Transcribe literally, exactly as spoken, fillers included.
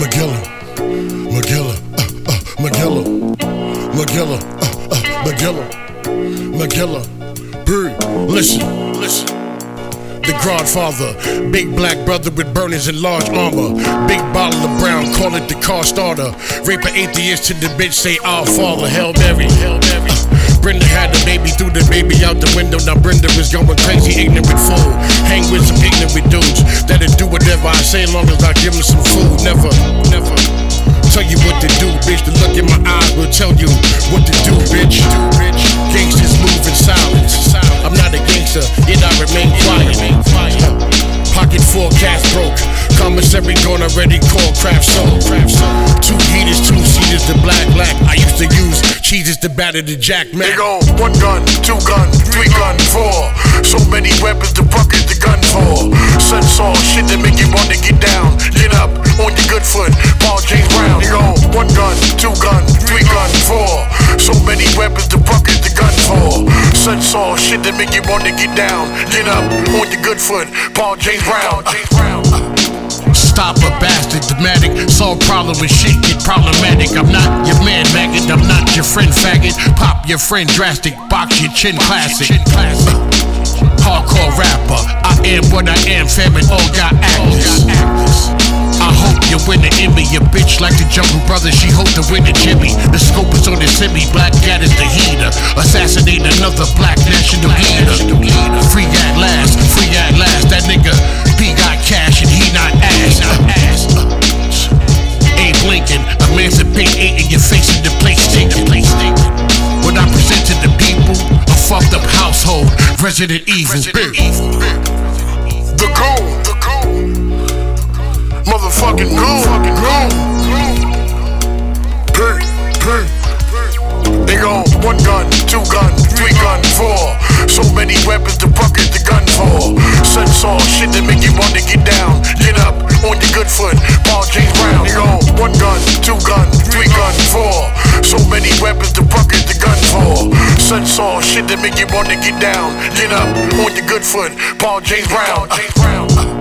Magilla, Magilla, uh, uh, Magilla, Magilla, uh, uh, Magilla, Magilla, Breathe. Listen, listen. The Godfather, big black brother with burners and large armor. Big bottle of brown, call it the car starter. Rape an atheist to the bitch, say our father. Hail Mary, Hail Mary. Uh, Brenda had the baby, threw the baby out the window. Now Brenda is going crazy, ignorant fool. Hang with some ignorant dudes that'll do whatever I say, as long as I give them some food. Never, never tell you what to do, bitch. The look in my eyes will tell you what to do, bitch. Gangsters move in silence. I'm not a gangster, yet I remain quiet. Pocket forecast broke. Commissary gone already called craft soul. Two heaters, two seaters, the black black. I used to use cheeses to batter the Jack Mac. They go one gun, two gun, three gun, four. So many weapons to bucket the gun for. Sense all shit that make you want to get down. Get up on your good foot, Paul James Brown. They go one gun, two gun, three gun, four. So many weapons to bucket the gun for. Sense all shit that make you want to get down. Get up on your good foot, Paul James Brown. James Brown. Stop a bastard, dramatic. Solve problem with shit, get problematic. I'm not your man, maggot. I'm not your friend, faggot. Pop your friend, drastic. Box your chin, classic. Uh, hardcore rapper. I am what I am, famine. All got actors. I hope you win the Emmy. Your bitch like the Jungle Brothers. She hope to win the Jimmy. The scope is on the semi. Black cat is the heater. Assassinate another black national leader. Free at last, free at last. That nigga B got cash and he not ass. Uh, Abe Lincoln, emancipate eight in your face in the place stinking. What I present to the people, a fucked up household, Resident Evil. The goon, the goon, motherfucking goon, goon. Pay, pay. They go one gun, two gun, three gun, four. So many weapons to bucket the gun for. Sense all shit that make you want to get down. Get up on your good foot, Paul James Brown. They go one gun, two gun, three gun, four. So many weapons to bucket the gun for. Sense all shit that make you want to get down. Get up on your good foot, Paul James Brown. James Brown.